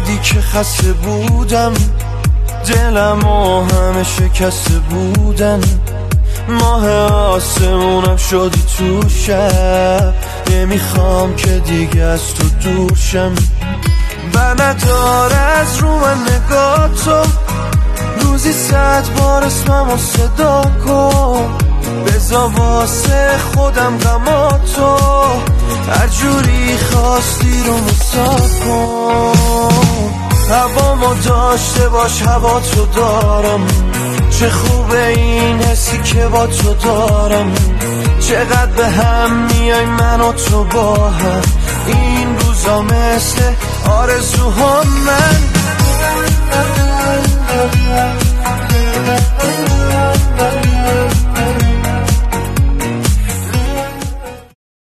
اومدی که خسته بودم، دلم و همه شکسته بودن. ماه آسمونم شدی تو شب، نمیخوام که دیگه از تو دور شم. بر نداره از رو من نگاه تو، روزی 100 بار اسممو صدا کن. بذار واسه خودم غما تو، هر جوری خواستی رو مساف کن. هوامو داشته باش، هوا تو دارم. چه خوبه این حسی که با تو دارم. چقدر به هم میای من و تو با هم، این روزا مثل آرزوها من.